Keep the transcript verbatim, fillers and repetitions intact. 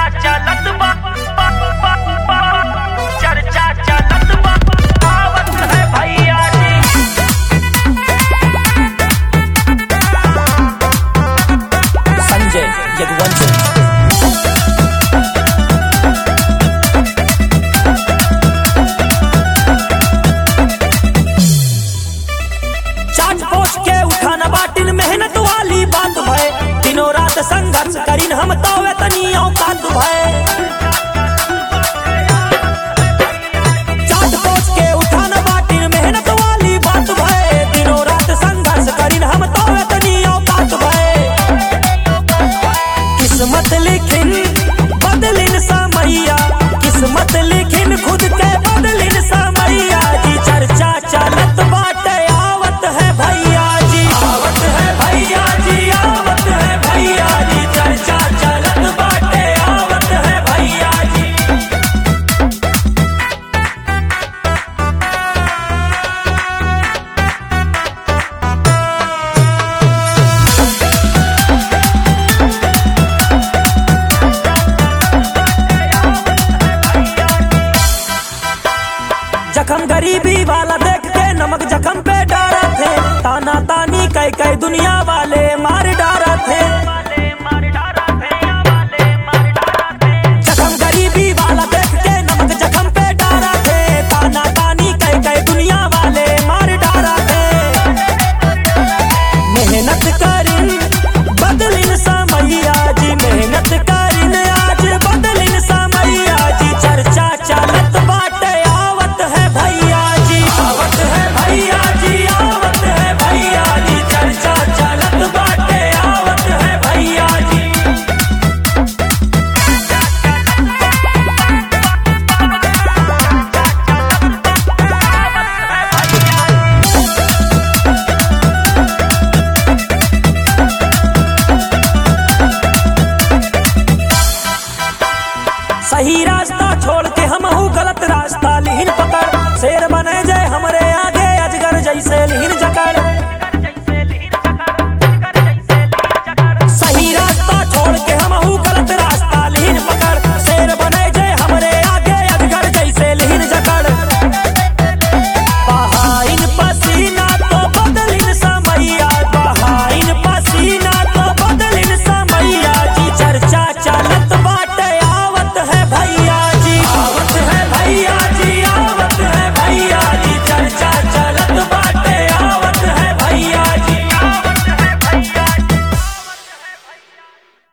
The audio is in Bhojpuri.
चलत बा चर्चा चलत बा आवत है भैया जी। संजय यदुवंशी मेहनत वाली बात भय दिनों रात संघर्ष करीन हम तो तनी औकात भय चाट पोछ के उठाना बाटिन मेहनत वाली बात भय दिनों रात संघर्ष करीन हम तो तनी औकात भय। किस्मत लिखिन बदलिन समैया किस्मत लिखिन खुद के बदलिन समैया जी। चर्चा चलत बाटे आवत है भैया जी आवत है भैया जी आवत है भैया जी। चर्चा चलत बाटे आवत है भैया जी। जखम गरीबी वाला देख के नमक जखम पे डारा थे ताना तानी कई कई दुनिया वाले मार डारा थे। जखम गरीबी वाला देख के नमक जखम पे डारा थे ताना तानी कई कई दुनिया वाले मार डारा थे। मेहनत करिन बदलिन समैया जी मेहनत करिन आज बदलिन समैया जी। चर्चा चलत बाटे आवत है भैया जी आवत है भैया जी आवत है भैया जी। चर्चा चलत बाटे आवत है भैया जी। सही रास्ता छोड़ के हम हूँ गलत रास्ता लिहिन पकड़ शेर बने जाए हमरे आगे अजगर जैसे लिहिन